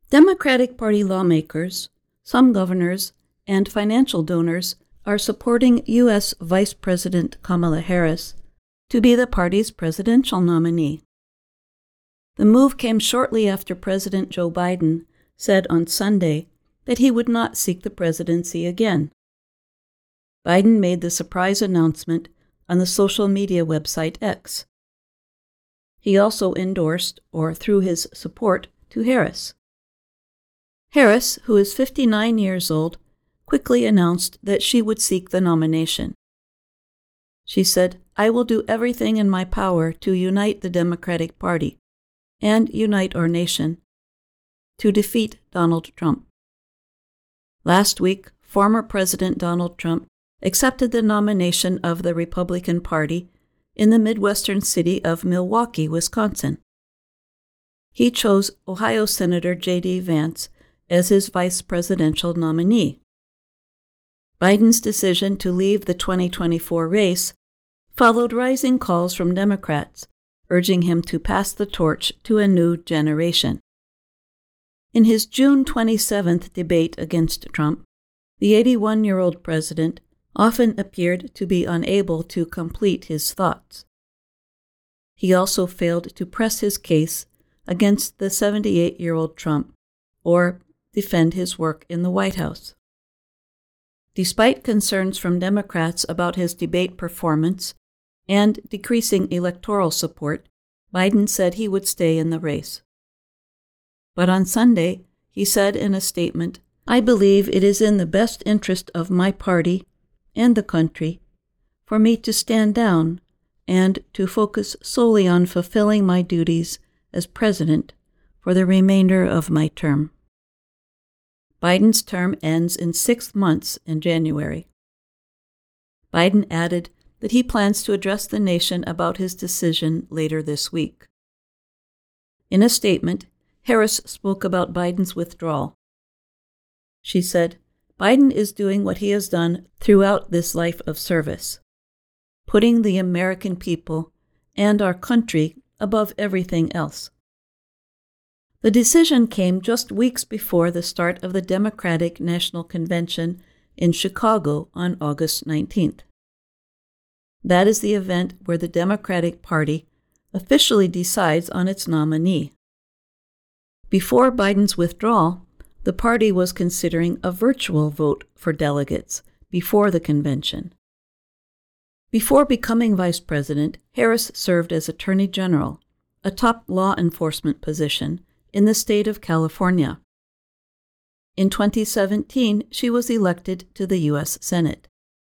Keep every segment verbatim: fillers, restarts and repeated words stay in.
Democratic Party lawmakers, some governors, and financial donors are supporting U S Vice President Kamala Harris to be the party's presidential nominee. The move came shortly after President Joe Biden said on Sunday that he would not seek the presidency again. Biden made the surprise announcement on the social media website X. He also endorsed or threw his support to Harris. Harris, who is fifty-nine years old, quickly announced that she would seek the nomination. She said, "I will do everything in my power to unite the Democratic Party and unite our nation to defeat Donald Trump." Last week, former President Donald Trump accepted the nomination of the Republican Party in the Midwestern city of Milwaukee, Wisconsin. He chose Ohio Senator J D Vance as his vice presidential nominee. Biden's decision to leave the twenty twenty-four race followed rising calls from Democrats, urging him to pass the torch to a new generation. In his June twenty-seventh debate against Trump, the eighty-one-year-old president often appeared to be unable to complete his thoughts. He also failed to press his case against the seventy-eight-year-old Trump or defend his work in the White House. Despite concerns from Democrats about his debate performance and decreasing electoral support, Biden said he would stay in the race. But on Sunday, he said in a statement, "I believe it is in the best interest of my party and the country for me to stand down and to focus solely on fulfilling my duties as president for the remainder of my term." Biden's term ends in six months in January. Biden added that he plans to address the nation about his decision later this week. In a statement, Harris spoke about Biden's withdrawal. She said, "Biden is doing what he has done throughout this life of service, putting the American people and our country above everything else." The decision came just weeks before the start of the Democratic National Convention in Chicago on August nineteenth. That is the event where the Democratic Party officially decides on its nominee. Before Biden's withdrawal, the party was considering a virtual vote for delegates before the convention. Before becoming vice president, Harris served as Attorney General, a top law enforcement position in the state of California. In twenty seventeen, she was elected to the U S Senate.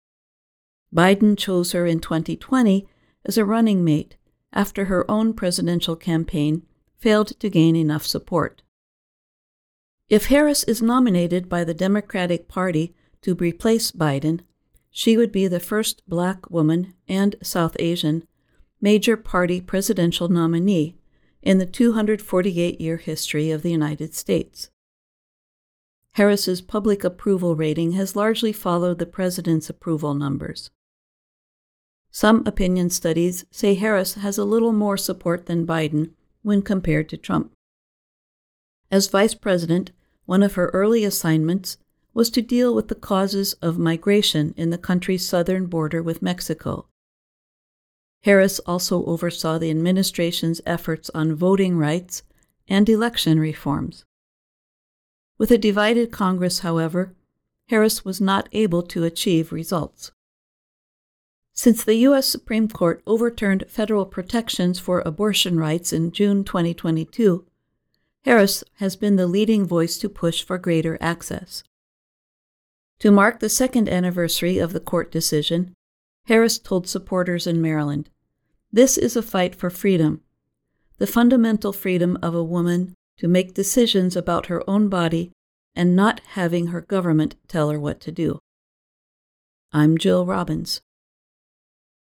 Biden chose her in twenty twenty as a running mate after her own presidential campaign failed to gain enough support. If Harris is nominated by the Democratic Party to replace Biden, she would be the first Black woman and South Asian major party presidential nominee in the two hundred forty-eight year history of the United States. Harris's public approval rating has largely followed the president's approval numbers. Some opinion studies say Harris has a little more support than Biden when compared to Trump. As vice president, one of her early assignments was to deal with the causes of migration in the country's southern border with Mexico. Harris also oversaw the administration's efforts on voting rights and election reforms. With a divided Congress, however, Harris was not able to achieve results. Since the U S Supreme Court overturned federal protections for abortion rights in June twenty twenty-two, Harris has been the leading voice to push for greater access. To mark the second anniversary of the court decision, Harris told supporters in Maryland, "This is a fight for freedom, the fundamental freedom of a woman to make decisions about her own body and not having her government tell her what to do." I'm Jill Robbins.